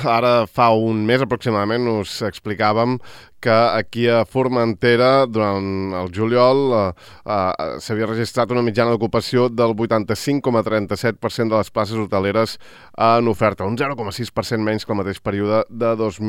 ara fa un mes aproximadament us explicàvem que aquí a Formentera, durant el juliol, s'havia registrat una mitjana d'ocupació del 85,37% de les places hoteleres en oferta, un 0,6% menys que el mateix període de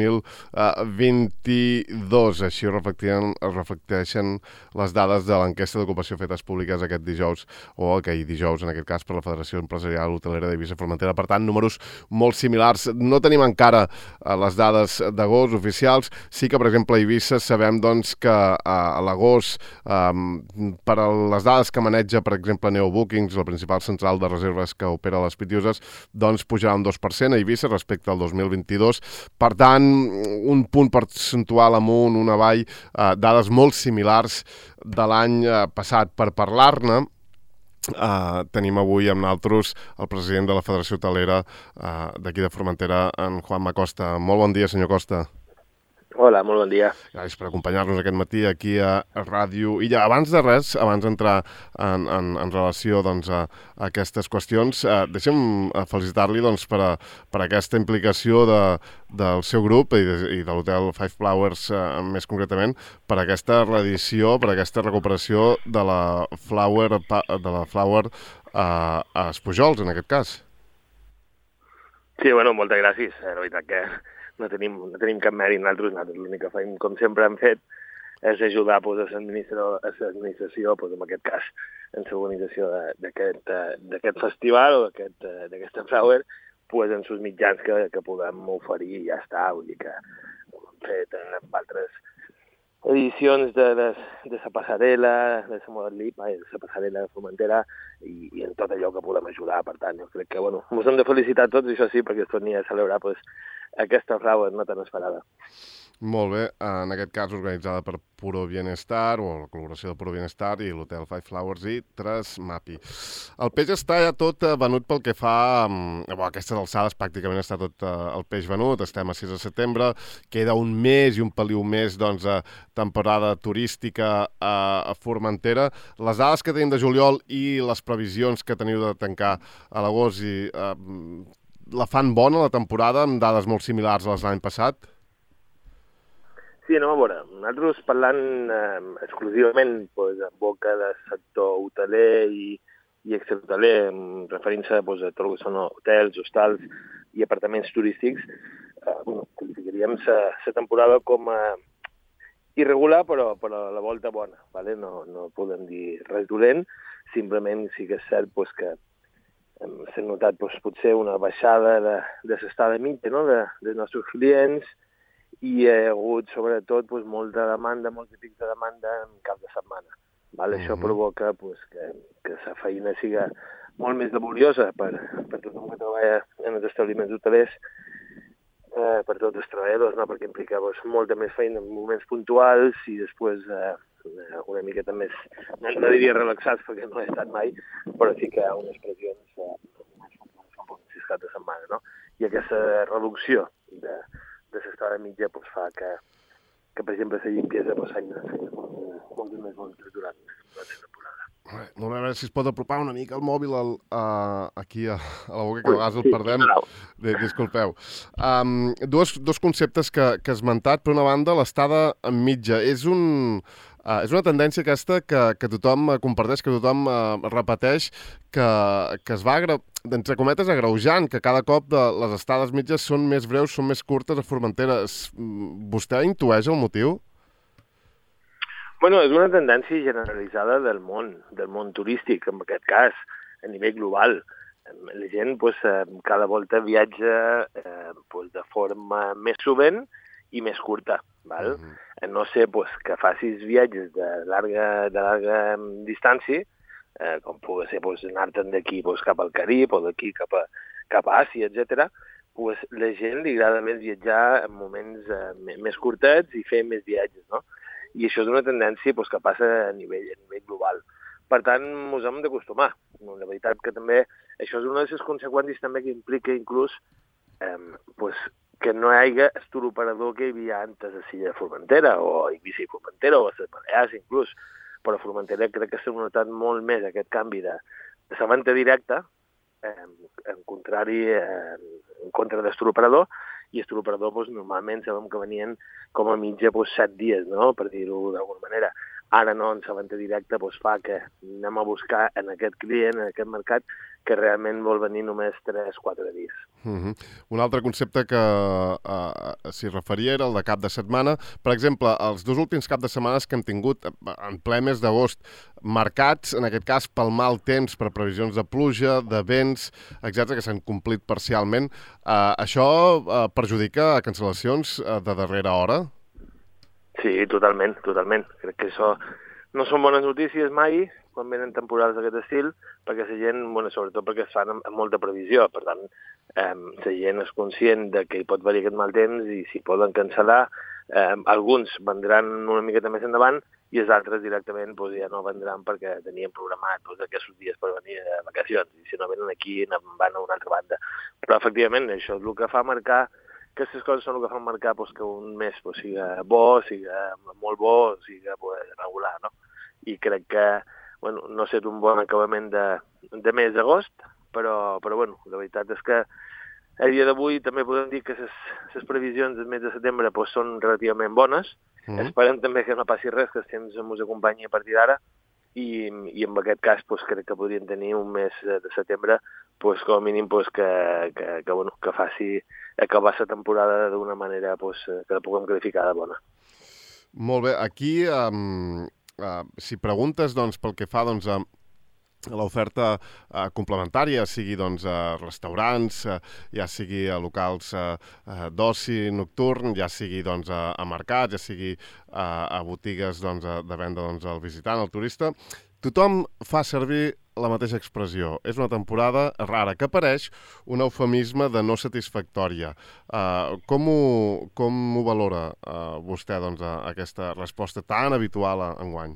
2022. Així es reflecteixen les dades de l'enquesta d'ocupació fetes públiques aquest dijous, o aquell dijous, en aquest cas, per la Federació Empresarial Hotelera d'Eivissa-Formentera. Per tant, números molt similars. No tenim encara les dades d'agost oficials. Sí que, per exemple, a Eivissa sabem doncs, que a l'agost, per a les dades que maneja, per exemple, NeoBookings, la principal central de reserves que opera a les Pitiuses, doncs pujarà un 2% a Eivissa respecte al 2022. Per tant, un punt percentual amunt, un avall, dades molt similars de l'any passat. Per parlar-ne, tenim avui amb nosaltres el president de la Federació Hotelera d'aquí de Formentera, en Juanma Costa. Molt bon dia, senyor Costa. Hola, molt bon dia. Gràcies per acompanyar-nos aquest matí aquí a Ràdio Illa. Abans de res, abans d'entrar en relació doncs, a aquestes qüestions, deixem felicitar-li doncs, per aquesta implicació del seu grup i de l'hotel Five Flowers més concretament, per aquesta reedició, per aquesta recuperació de la Flower a Espujols, en aquest cas. Sí, bueno, moltes gràcies. La veritat que no tenim cap mèrit nosaltres. L'únic que fem, com sempre hem fet, és ajudar a l'administració, en aquest cas, en l'organització d'aquest festival o d'aquesta Flower, en els mitjans que podem oferir i ja està. Vull dir que ho hem fet amb altres edicions de la passarel·la, de la Model·lipa, de la passarel·la de Formentera i en tot allò que podem ajudar. Per tant, jo crec que, ens hem de felicitar tots, això sí, perquè es torni a celebrar aquesta Flower no tan esperada. Molt bé, en aquest cas organitzada per Puro Bienestar, o la col·laboració de Puro Bienestar i l'Hotel Five Flowers i Trasmapi. El peix està ja tot venut pel que fa a aquestes alçades, pràcticament està tot el peix venut, estem a 6 de setembre, queda un mes i un peliu més doncs, a temporada turística a Formentera. Les dades que tenim de juliol i les previsions que teniu de tancar a l'agost la fan bona la temporada amb dades molt similars a les de l'any passat? Sí, anem a veure. Nosaltres parlant exclusivament en boca del sector hoteler i extrahoteler, referint-se a tot el que són hotels, hostals i apartaments turístics, qualificaríem la temporada com a irregular, però a la volta bona. ¿vale? No podem dir res dolent, simplement sí que és cert que s'ha notat potser una baixada de l'estada mitja dels nostres clients, i hi ha hagut, sobretot, molta demanda, molts pics de demanda en cap de setmana. Això provoca que la feina sigui molt més laboriosa per tothom que treballa en els establiments hotelers, per tots els treballadors, perquè implica molta més feina en moments puntuals i després una miqueta més, no diria relaxats perquè no he estat mai, però sí que hi ha unes pressions com 6 caps de setmana, no? I aquesta reducció de l'estada mitja fa que, per exemple, la limpiesa s'hagi de fer molt més voltes durant la temporada. Molt bé, a veure si es pot apropar una mica el mòbil aquí a la boca, que a vegades el perdem. Disculpeu. Dos conceptes que has esmentat. Per una banda, l'estada en mitja. És una tendència aquesta que tothom comparteix, que tothom repeteix, que es va, entre cometes, agreujant, que cada cop les estades mitges són més breus, són més curtes a Formentera. Vostè intueix el motiu? Bueno, és una tendència generalitzada del món turístic, en aquest cas, a nivell global. La gent cada volta viatja de forma més sovint i més curta. Val? No sé que facis viatges de llarga distància, com pugui ser anar-te'n d'aquí cap al Carib o d'aquí cap a Àsia, etc. La gent li agrada més viatjar en moments més curtets i fer més viatges, no? I això és una tendència que passa a nivell global. Per tant, ens hem d'acostumar. La veritat que també això és una de les conseqüències també que implica inclús que no hi hagi el turoperador que hi havia antes a Silla de Formentera o a Eivissa i Formentera o a les Balears inclús. Però a Formentera crec que s'ha notat molt més aquest canvi de la venda directa en contra del turoperador i el operador doncs, normalment sabem que venien com a mitja 7 dies, no? Per dir-ho d'alguna manera. Ara no, en la venda directa fa que anem a buscar en aquest client, en aquest mercat, que realment vol venir només 3-4 dies. Un altre concepte que s'hi referia era el de cap de setmana. Per exemple, els 2 últims caps de setmanes que hem tingut en ple mes d'agost, marcats, en aquest cas, pel mal temps, per previsions de pluja, de vents, etc., que s'han complit parcialment. Això perjudica cancel·lacions de darrera hora? Sí, totalment. Crec que això no són bones notícies mai, quan venen temporals d'aquest estil, perquè la gent, sobretot perquè es fan amb molta previsió. Per tant, la gent és conscient de que hi pot haver aquest mal temps i s'hi poden cancel·lar. Alguns vendran una miqueta més endavant i els altres directament ja no vendran perquè tenien programat aquests dies per venir de vacacions. I si no venen aquí, van a una altra banda. Però, efectivament, això és el que fa marcar. Aquestes coses són el que fan marcar que un mes siga bo, siga molt bo, siga regular, no? I crec que, no ha estat un bon acabament de mes d'agost, però la veritat és que a dia d'avui també podem dir que les previsions del mes de setembre són relativament bones. Esperem també que no passi res, que el temps ens acompanyi a partir d'ara, i en aquest cas crec que podríem tenir un mes de setembre com a mínim que faci acabar la temporada d'una manera que la puguem qualificar de bona. Molt bé. Aquí, si preguntes pel que fa a l'oferta complementària, sigui a restaurants, ja sigui a locals d'oci nocturn, ja sigui a mercats, ja sigui a botigues de venda al visitant, al turista, tothom fa servir la mateixa expressió. És una temporada rara, que apareix un eufemisme de no satisfactòria. Com ho valora vostè, aquesta resposta tan habitual enguany?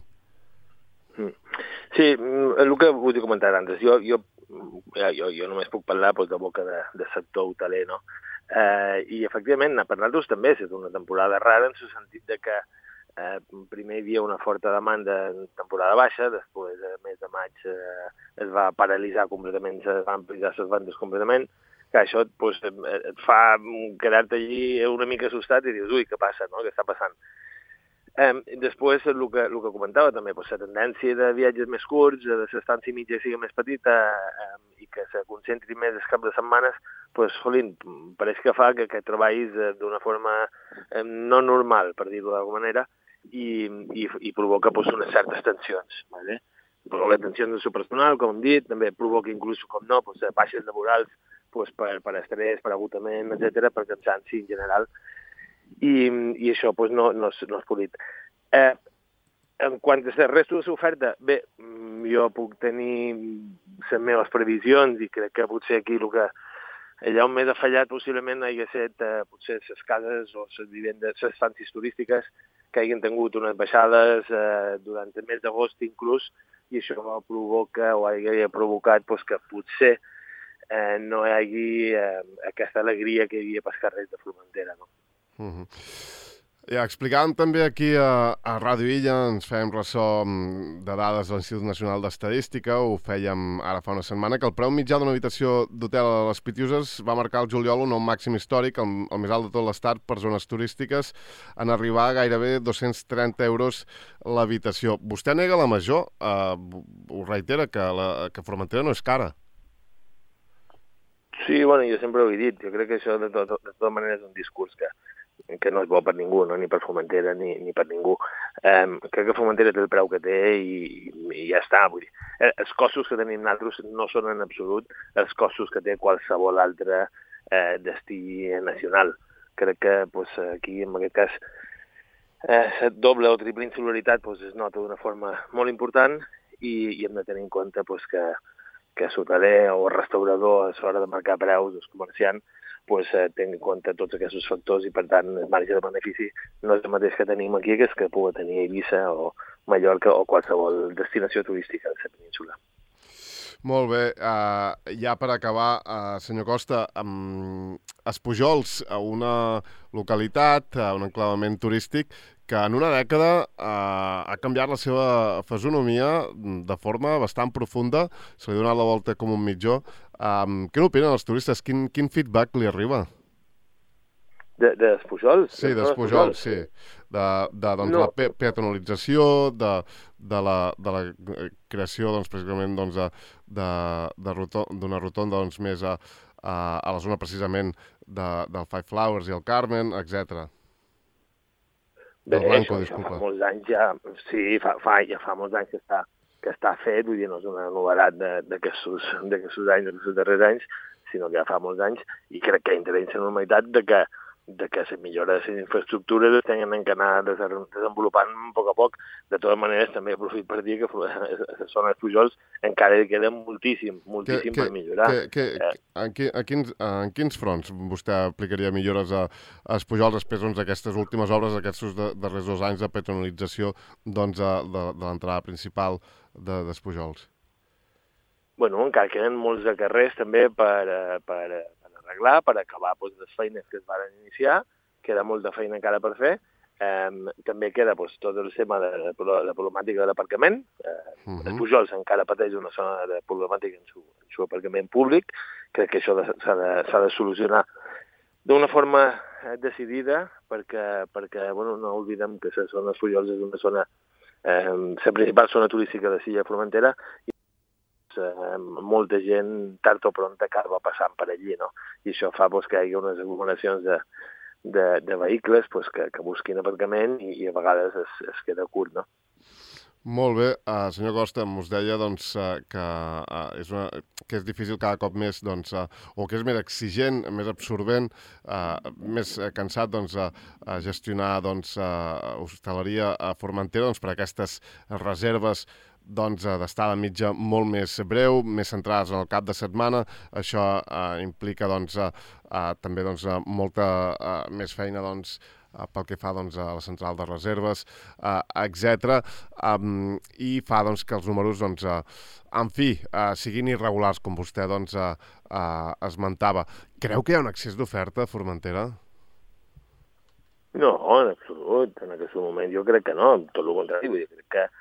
Sí, el que vull comentar antes. Jo només puc parlar de boca de sector hoteler, no? I, efectivament, per nosaltres també és una temporada rara en el sentit de que primer hi havia una forta demanda en temporada baixa, després, el mes de maig, es va paralitzar completament, es van paralitzar les vendes completament, que això et fa quedar-te allí una mica assustat i dius, ui, què passa, no? Què està passant? Després, el que comentava també, la tendència de viatges més curts, de l'estància mitja sigui més petita i que se concentri més els caps de setmanes, pareix que fa que treballis d'una forma no normal, per dir-ho d'alguna manera, i provoca unes certes tensions. ¿vale? Provoca tensions en el personal, com hem dit, també provoca inclús, com no, baixes laborals per estrès, per agotament, etc, per cansanci en general, i això no és polit. En quant a la resta de l'oferta, bé, jo puc tenir les meves previsions i crec que potser aquí el que allà on més ha fallat possiblement hagi estat potser les cases o les vivendes, les estàncies turístiques que hagin tingut unes baixades durant el mes d'agost inclús, i això provoca o hagi provocat que potser no hi hagi aquesta alegria que hi havia pels carrers de Formentera, no? Ja, explicàvem també aquí a Ràdio Illa, ens fèiem ressò de dades de l'Institut Nacional d'Estadística, ho fèiem ara fa una setmana, que el preu mitjà d'una habitació d'hotel a les Pitiuses va marcar el juliol un nou màxim històric, el més alt de tot l'estat per zones turístiques, en arribar a gairebé 230 euros l'habitació. Vostè nega la major, ho reitera, que Formentera no és cara. Sí, jo sempre ho he dit. Jo crec que això de totes maneres és un discurs que no és bo per ningú, no? Ni per Formentera ni per ningú. Crec que Formentera té el preu que té i ja està. Vull dir, els costos que tenim nosaltres no són en absolut els costos que té qualsevol altre destí nacional. Crec que aquí, en aquest cas, la doble o triple insularitat es nota d'una forma molt important i hem de tenir en compte que l'hoteler o el restaurador, a l'hora de marcar preus, el comerciant, tingui en compte tots aquests factors i, per tant, el marge de benefici no és el mateix que tenim aquí que és que pugui tenir a Eivissa o Mallorca o qualsevol destinació turística de la península. Molt bé. Ja per acabar, senyor Costa, Espujols, una localitat, un enclavament turístic que en una dècada ha canviat la seva fisonomia de forma bastant profunda, se li ha donat la volta com un mitjó. Què n'opinen els turistes? Quin feedback li arriba? dels Pujols. Sí, dels Pujols, sí. Doncs, No. la peatonalització, de la creació, doncs, precisament, doncs, d'una rotonda doncs, més a la zona, precisament, del Five Flowers i el Carmen, etc. Del Blanco, Això disculpa. fa molts anys ja... Sí, ja fa molts anys que està fet, vull dir, no és una novetat d'aquests anys, d'aquests darrers anys, sinó que ja fa molts anys, i crec que interessa la normalitat de que les millores de les infraestructures es tenen que anar desenvolupant a poc. De totes maneres, també aprofit per dir que a la zona dels Pujols encara hi queda moltíssim per millorar. En quins fronts vostè aplicaria millores als Pujols després d'aquestes últimes obres, d'aquests darrers 2 anys de peatonalització doncs, de l'entrada principal dels Pujols? Bueno, encara queden molts de carrers també per arreglar, per acabar les feines que es van iniciar, queda molta feina encara per fer. També queda tot el tema de la problemàtica de l'aparcament. Els Pujols encara pateix una zona de problemàtica en su aparcament públic. Crec que això s'ha de solucionar d'una forma decidida, perquè no oblidem que la zona dels Pujols és una zona, la principal zona turística de l'illa de Formentera, molta gent tard o pront acaba passant per allí, no? I això fa que hi hagi unes aglomeracions de vehicles que busquin aparcament i a vegades es queda curt, no? Molt bé. Senyor Costa, us deia doncs, que és difícil cada cop més, doncs, o que és més exigent, més absorbent, més cansat doncs, a gestionar doncs, hostaleria a Formentera doncs, per aquestes reserves doncs, d'estada mitja molt més breu, més centrades en el cap de setmana. Això implica doncs, també doncs, molta més feina doncs, pel que fa doncs, a la central de reserves, etc. I fa doncs, que els números doncs, en fi, siguin irregulars, com vostè doncs, esmentava. Creu que hi ha un excés d'oferta a Formentera? No, en absolut. En aquest moment jo crec que no, tot el contrari. Vull dir, crec que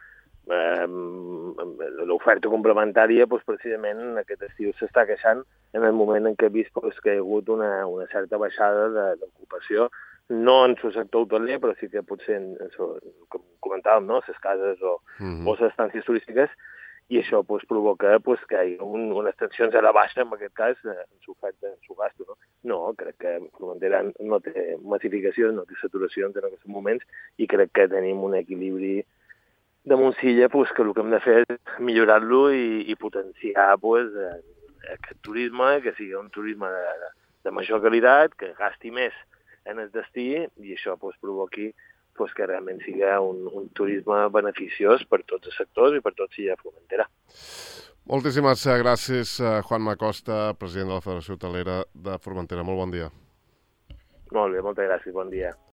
l'oferta complementària precisament aquest estiu s'està queixant en el moment en què he vist que hi ha hagut una certa baixada d'ocupació, no en el sector hoteler, però sí que potser, com comentàvem, no? Les cases o les estàncies turístiques, i això provoca que hi hagi unes tensions a la baixa, en aquest cas, en l'oferta, en el gasto. No, crec que Formentera no té massificació, no té saturacions en aquests moments, i crec que tenim un equilibri de Montsilla, que el que hem de fer és millorar-lo i potenciar aquest turisme, que sigui un turisme de major qualitat, que gasti més en el destí, i això provoqui que realment sigui un turisme beneficiós per tots els sectors i per tot l'illa de Formentera. Moltíssimes gràcies, Juanma Costa, president de la Federació Hotelera de Formentera. Molt bon dia. Molt bé, moltes gràcies, bon dia.